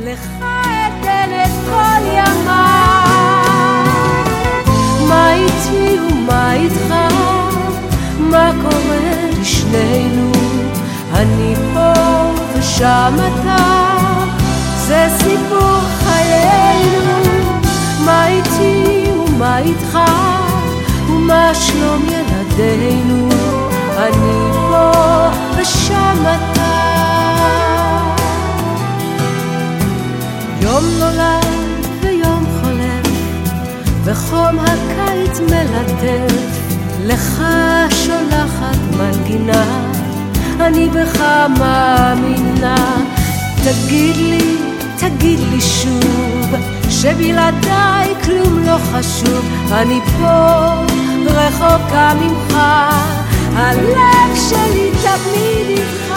לך אתן את כל ימיי. מה איתי ומה איתך, מה קורה לשנינו, אני פה ושם אתה, זה סיפור חיינו. מה איתי ומה איתך, ומה שלום ילדינו, אני פה ושם אתה. יום נולד ויום חולף, וחום הקיץ מלטף, לך שולחת מנגינה, אני בך מאמינה. תגיד לי שוב, שבלעדיי כלום לא חשוב, אני פה רחוקה ממך, הלב שלי תמיד איתך.